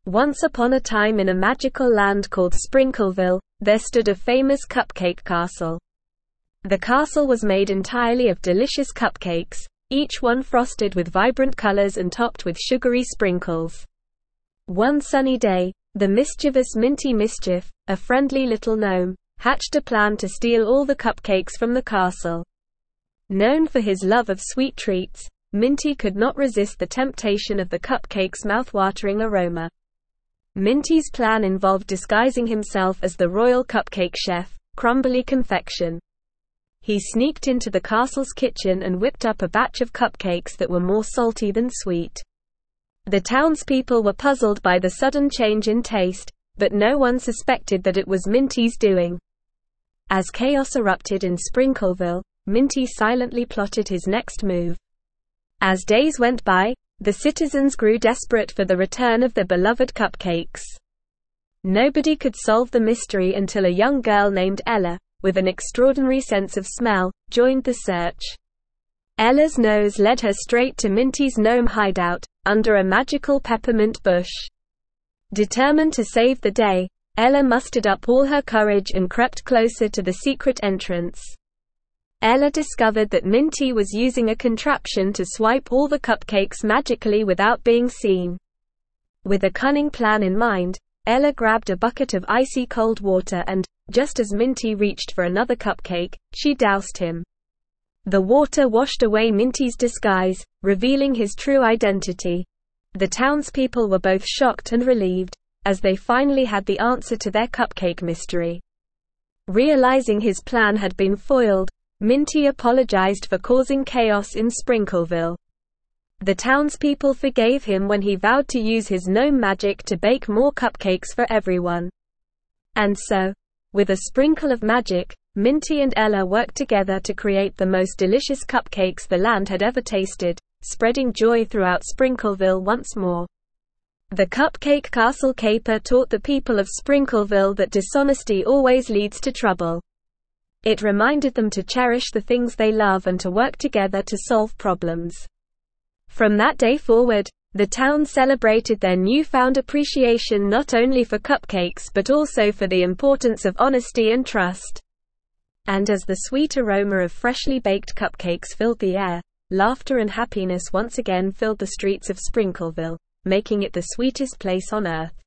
Once upon a time in a magical land called Sprinkleville, there stood a famous cupcake castle. The castle was made entirely of delicious cupcakes, each one frosted with vibrant colors and topped with sugary sprinkles. One sunny day, the mischievous Minty Mischief, a friendly little gnome, hatched a plan to steal all the cupcakes from the castle. Known for his love of sweet treats, Minty could not resist the temptation of the cupcake's mouth-watering aroma. Minty's plan involved disguising himself as the royal cupcake chef, Crumbly Confection. He sneaked into the castle's kitchen and whipped up a batch of cupcakes that were more salty than sweet. The townspeople were puzzled by the sudden change in taste, but no one suspected that it was Minty's doing. As chaos erupted in Sprinkleville, Minty silently plotted his next move. As days went by, the citizens grew desperate for the return of their beloved cupcakes. Nobody could solve the mystery until a young girl named Ella, with an extraordinary sense of smell, joined the search. Ella's nose led her straight to Minty's gnome hideout, under a magical peppermint bush. Determined to save the day, Ella mustered up all her courage and crept closer to the secret entrance. Ella discovered that Minty was using a contraption to swipe all the cupcakes magically without being seen. With a cunning plan in mind, Ella grabbed a bucket of icy cold water and, just as Minty reached for another cupcake, she doused him. The water washed away Minty's disguise, revealing his true identity. The townspeople were both shocked and relieved, as they finally had the answer to their cupcake mystery. Realizing his plan had been foiled, Minty apologized for causing chaos in Sprinkleville. The townspeople forgave him when he vowed to use his gnome magic to bake more cupcakes for everyone. And so, with a sprinkle of magic, Minty and Ella worked together to create the most delicious cupcakes the land had ever tasted, spreading joy throughout Sprinkleville once more. The Cupcake Castle caper taught the people of Sprinkleville that dishonesty always leads to trouble. It reminded them to cherish the things they love and to work together to solve problems. From that day forward, the town celebrated their newfound appreciation not only for cupcakes but also for the importance of honesty and trust. And as the sweet aroma of freshly baked cupcakes filled the air, laughter and happiness once again filled the streets of Sprinkleville, making it the sweetest place on earth.